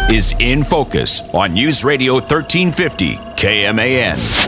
is In Focus on News Radio 1350 KMAN.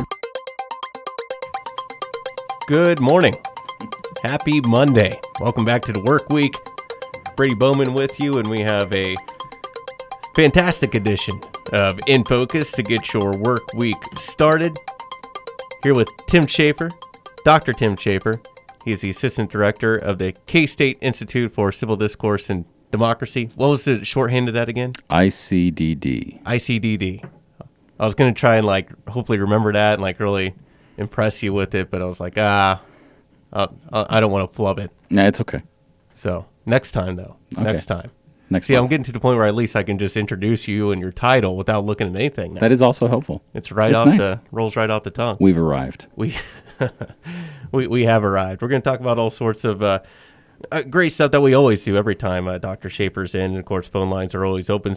Good morning. Happy Monday. Welcome back to the work week. Brady Bowman with you, and we have a fantastic edition of In Focus to get your work week started. Here with Tim Schaefer, Dr. Tim Schaefer. He is the Assistant Director of the K-State Institute for Civil Discourse and Democracy. What was the shorthand of that again? ICDD. ICDD. I was going to try and hopefully remember that and really impress you with it, but I was like, I don't want to flub it. Nah, it's okay. So next time, though. Okay. Next time. See, I'm getting to the point where at least I can just introduce you and your title without looking at anything now. That is also helpful. It's nice. Rolls right off the tongue. We've arrived. We have arrived. We're going to talk about all sorts of great stuff that we always do every time Dr. Schaefer's in. And of course, phone lines are always open,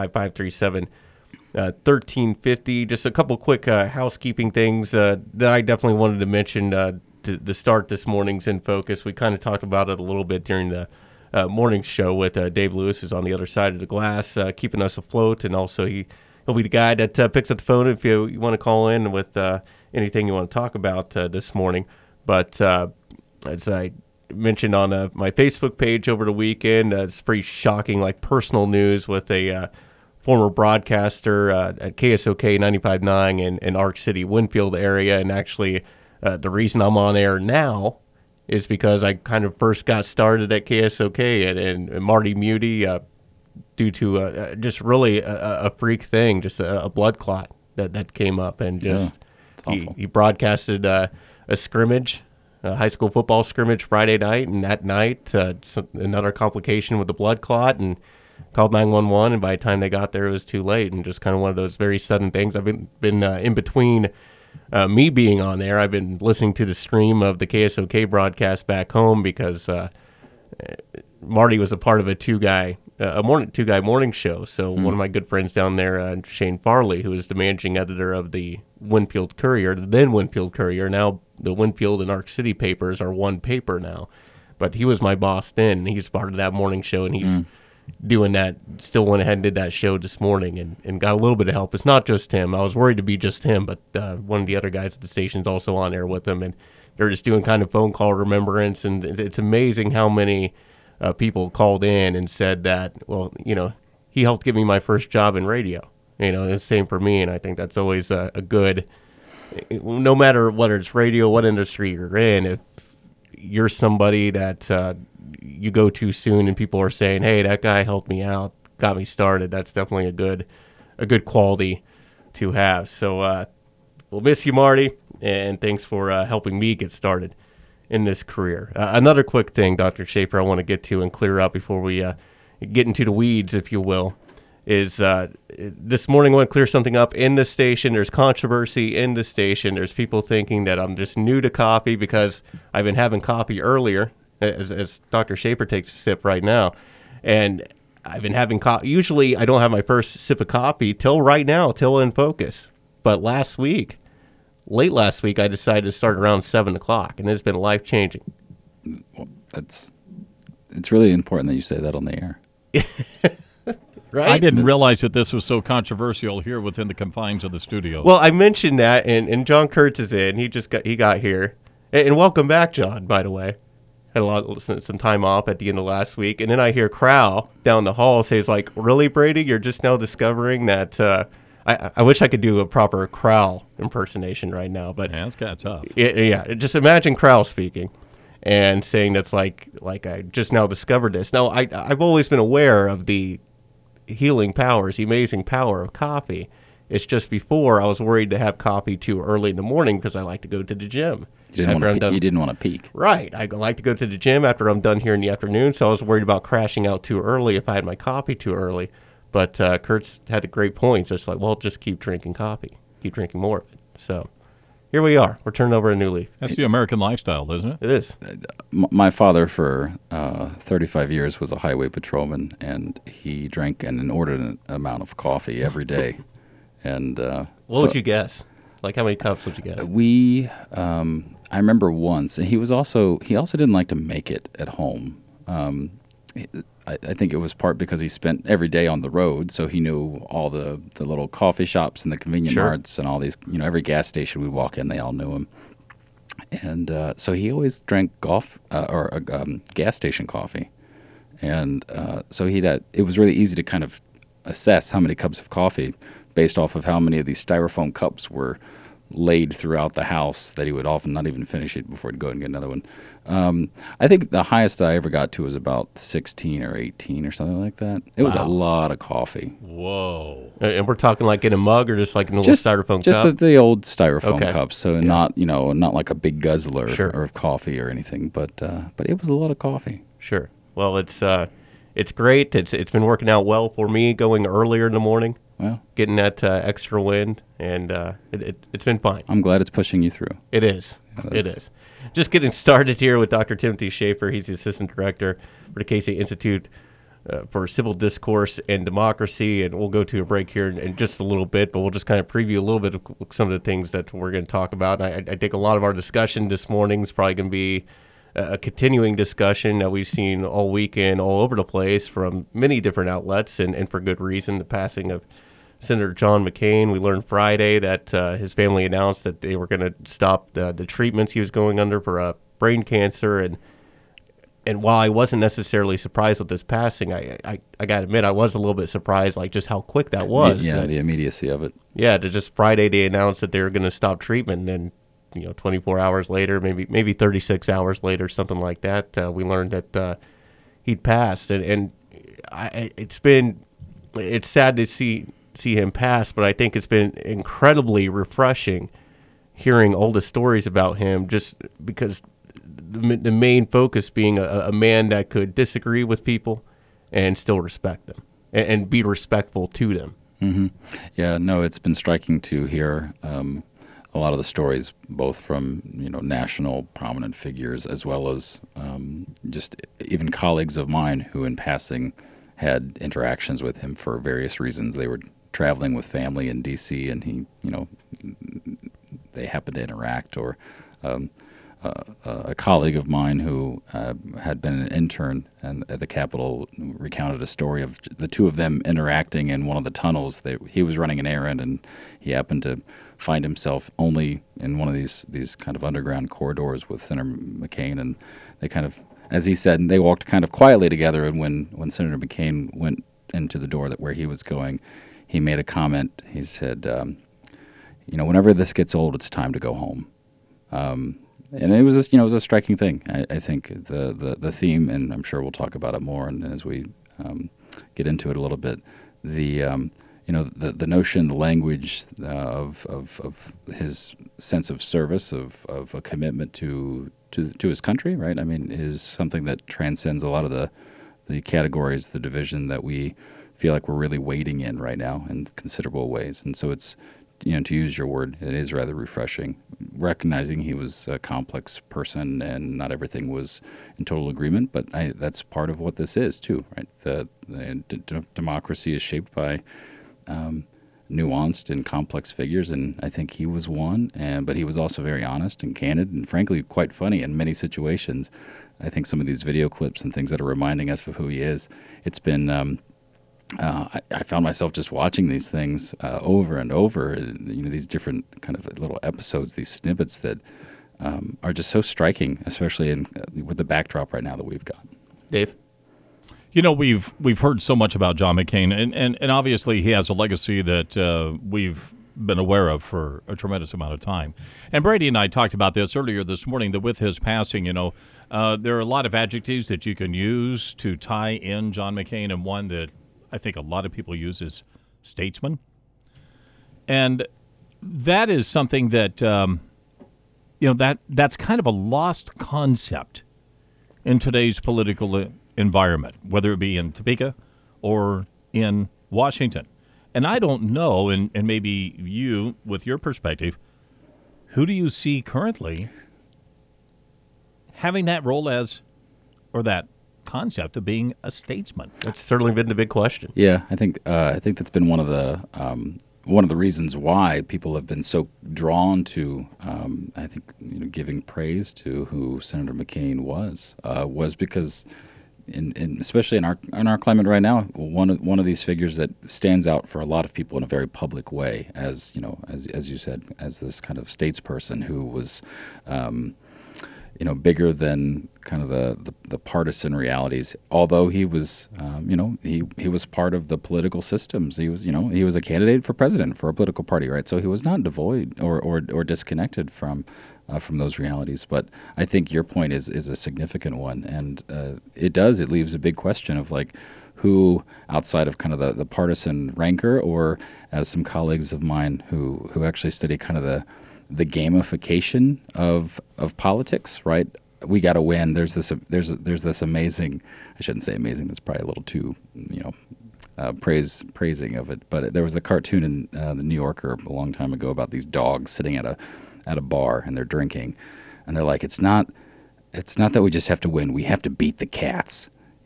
785-537-1350. Just a couple quick housekeeping things that I definitely wanted to mention to start this morning's In Focus. We kind of talked about it a little bit during the morning show with Dave Lewis, who's on the other side of the glass, keeping us afloat. And also he'll be the guy that picks up the phone if you want to call in with anything you want to talk about this morning. But as I mentioned on my Facebook page over the weekend, it's pretty shocking, personal news with a former broadcaster at KSOK 95.9 in Ark City, Winfield area. And actually, the reason I'm on air now is because I kind of first got started at KSOK and Marty Muti, due to just really a freak thing, just a blood clot that came up. And just he broadcasted a scrimmage, a high school football scrimmage Friday night, and that night another complication with the blood clot, and called 911, and by the time they got there it was too late, and just kind of one of those very sudden things. I've been in between me being on there, I've been listening to the stream of the KSOK broadcast back home because Marty was a part of a two-guy morning show. So one of my good friends down there, Shane Farley, who is the managing editor of the Winfield Courier, then Winfield Courier, now the Winfield and Ark City papers are one paper now. But he was my boss then, and he's part of that morning show, and he's doing that, still went ahead and did that show this morning and got a little bit of help. It's not just him. I was worried to be just him, but one of the other guys at the station's also on air with him, and they're just doing kind of phone call remembrance, and it's amazing how many people called in and said that, well, he helped give me my first job in radio. It's the same for me, and I think that's always a good, no matter whether it's radio, what industry you're in, if you're somebody that you go too soon and people are saying, hey, that guy helped me out, got me started, that's definitely a good quality to have. So we'll miss you, Marty, and thanks for helping me get started in this career. Another quick thing, Dr. Schaefer, I want to get to and clear up before we get into the weeds, if you will, is this morning I want to clear something up in the station. There's controversy in the station. There's people thinking that I'm just new to coffee because I've been having coffee earlier, as Dr. Schaefer takes a sip right now. And I've been having coffee. Usually I don't have my first sip of coffee till right now, till In Focus. But late last week, I decided to start around 7 o'clock, and it's been life-changing. Well, it's really important that you say that on the air. Right? I didn't realize that this was so controversial here within the confines of the studio. Well, I mentioned that, and John Kurtz is in. He got here. And welcome back, John, by the way. Had some time off at the end of last week. And then I hear Crowell down the hall say, really, Brady, you're just now discovering that I wish I could do a proper Crowell impersonation right now. But yeah, it's kind of tough. Yeah, just imagine Crowell speaking and saying that's like I just now discovered this. Now, I've always been aware of the healing powers, the amazing power of coffee. It's just before I was worried to have coffee too early in the morning because I like to go to the gym. You didn't want to peak. Right. I like to go to the gym after I'm done here in the afternoon, so I was worried about crashing out too early if I had my coffee too early. But Kurtz had a great point. So it's just keep drinking coffee. Keep drinking more of it. So here we are. We're turning over a new leaf. That's the American lifestyle, isn't it? It is. My father for 35 years was a highway patrolman, and he drank an inordinate amount of coffee every day. And what would you guess? How many cups would you guess? I remember once, and he also didn't like to make it at home. I think it was part because he spent every day on the road, so he knew all the little coffee shops and the convenience marts and all these, every gas station we walk in, they all knew him. And so he always drank gas station coffee. And so it was really easy to kind of assess how many cups of coffee based off of how many of these styrofoam cups were laid throughout the house that he would often not even finish it before he'd go and get another one. I think the highest I ever got to was about 16 or 18 or something like that. It was a lot of coffee. Whoa. And we're talking like in a mug or just like in a little styrofoam cup? Just the old styrofoam cups, so not like a big guzzler of coffee or anything, but it was a lot of coffee. Sure. Well, it's great. It's been working out well for me going earlier in the morning. Well, getting that extra wind, and it's been fine. I'm glad it's pushing you through. It is. It is. Just getting started here with Dr. Timothy Schaefer. He's the Assistant Director for the Casey Institute for Civil Discourse and Democracy, and we'll go to a break here in just a little bit, but we'll just kind of preview a little bit of some of the things that we're going to talk about. And I think a lot of our discussion this morning is probably going to be a continuing discussion that we've seen all weekend, all over the place from many different outlets, and for good reason. The passing of Senator John McCain. We learned Friday that his family announced that they were going to stop the treatments he was going under for brain cancer. And while I wasn't necessarily surprised with this passing, I got to admit I was a little bit surprised, like just how quick that was. Yeah, the immediacy of it. Yeah, to just Friday they announced that they were going to stop treatment, and then 24 hours later, maybe 36 hours later, something like that, we learned that he'd passed. And it's sad to see him pass, but I think it's been incredibly refreshing hearing all the stories about him, just because the main focus being a man that could disagree with people and still respect them and be respectful to them. Mm-hmm. Yeah, no, it's been striking to hear a lot of the stories, both from national prominent figures as well as just even colleagues of mine who in passing had interactions with him for various reasons. They were traveling with family in D.C. and he, they happened to interact, or a colleague of mine who had been an intern at the Capitol recounted a story of the two of them interacting in one of the tunnels. He was running an errand, and he happened to find himself only in one of these kind of underground corridors with Senator McCain, and they kind of, as he said, they walked kind of quietly together. And when Senator McCain went into the door where he was going, he made a comment. He said, whenever this gets old, it's time to go home. And it was it was a striking thing. I think the theme, and I'm sure we'll talk about it more, and as we get into it a little bit, the notion, the language of his sense of service, of a commitment to his country, right? I mean, is something that transcends a lot of the categories, the division that we feel like we're really wading in right now in considerable ways. And so it's, to use your word, it is rather refreshing, recognizing he was a complex person and not everything was in total agreement. But that's part of what this is too, right? The democracy is shaped by nuanced and complex figures, and I think he was one. But he was also very honest and candid, and frankly quite funny in many situations. I think some of these video clips and things that are reminding us of who he is, it's been. I found myself just watching these things over and over. These different kind of little episodes, these snippets that are just so striking, especially with the backdrop right now that we've got. Dave? We've heard so much about John McCain, and obviously he has a legacy that we've been aware of for a tremendous amount of time. And Brady and I talked about this earlier this morning, that with his passing, there are a lot of adjectives that you can use to tie in John McCain, and one that I think a lot of people use is statesman. And that is something that, that's kind of a lost concept in today's political environment, whether it be in Topeka or in Washington. And I don't know, and maybe you, with your perspective, who do you see currently having that role or that concept of being a statesman? That's certainly been the big question. Yeah, I think that's been one of the reasons why people have been so drawn to, giving praise to who Senator McCain was because especially in our climate right now, one of these figures that stands out for a lot of people in a very public way, as you said, as this kind of statesperson who was, bigger than kind of the partisan realities. Although he was, he was part of the political systems. He was a candidate for president for a political party, right? So he was not devoid or disconnected from those realities. But I think your point is a significant one, and it leaves a big question of like who outside of kind of the partisan rancor, or as some colleagues of mine who actually study kind of the gamification of politics, right? We got to win. There's this amazing. I shouldn't say amazing. That's probably a little too praising of it. But there was a cartoon in the New Yorker a long time ago about these dogs sitting at a bar and they're drinking, and they're like, it's not that we just have to win. We have to beat the cats.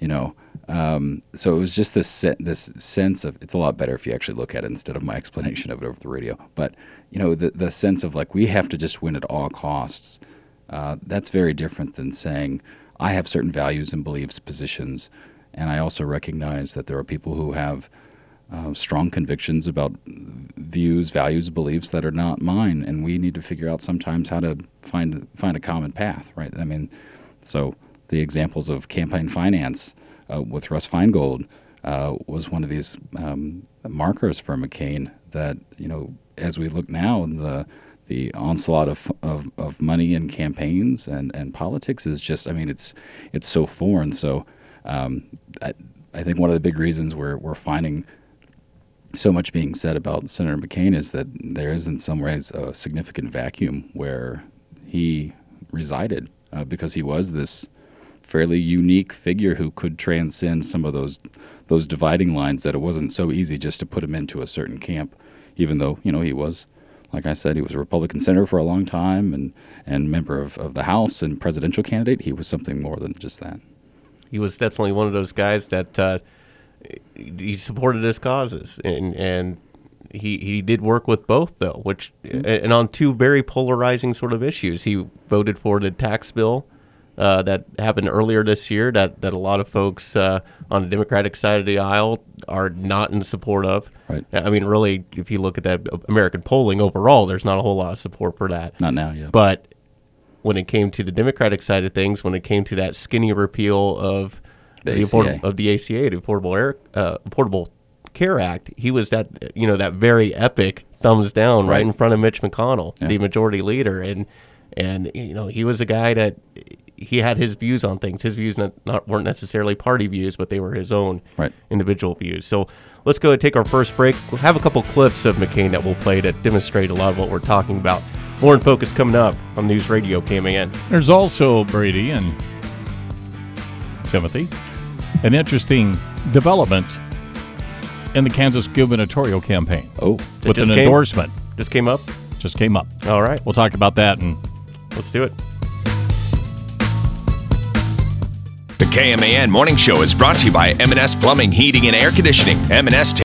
So it was just this sense of, it's a lot better if you actually look at it instead of my explanation of it over the radio. But the sense of like we have to just win at all costs. That's very different than saying I have certain values and beliefs, positions, and I also recognize that there are people who have strong convictions about views, values, beliefs that are not mine, and we need to figure out sometimes how to find a common path, right? I mean, so the examples of campaign finance with Russ Feingold was one of these markers for McCain that, as we look now, the onslaught of money in campaigns and politics is just, it's so foreign. So I think one of the big reasons we're finding so much being said about Senator McCain is that there is in some ways a significant vacuum where he resided because he was this fairly unique figure who could transcend some of those dividing lines, that it wasn't so easy just to put him into a certain camp, even though, he was, like I said, he was a Republican senator for a long time and member of the House and presidential candidate. He was something more than just that. He was definitely one of those guys that he supported his causes, and he did work with both, though, which and on two very polarizing sort of issues. He voted for the tax bill that happened earlier this year that a lot of folks on the Democratic side of the aisle are not in support of. Right. I mean, really, if you look at that American polling overall, there's not a whole lot of support for that. Not now, yeah. But when it came to the Democratic side of things, when it came to that skinny repeal of the ACA, the Affordable Care Act, he was that very epic thumbs down right in front of Mitch McConnell, the majority leader, and he was a guy that he had his views on things. His views weren't necessarily party views, but they were his own individual views. So let's go and take our first break. We'll have a couple clips of McCain that we'll play to demonstrate a lot of what we're talking about. More in Focus coming up on News Radio KMAN. There's also, Brady and Timothy, an interesting development in the Kansas gubernatorial campaign. Oh, with an endorsement. Just came up? Just came up. All right. We'll talk about that, and let's do it. The KMAN Morning Show is brought to you by M&S Plumbing, Heating, and Air Conditioning. M&S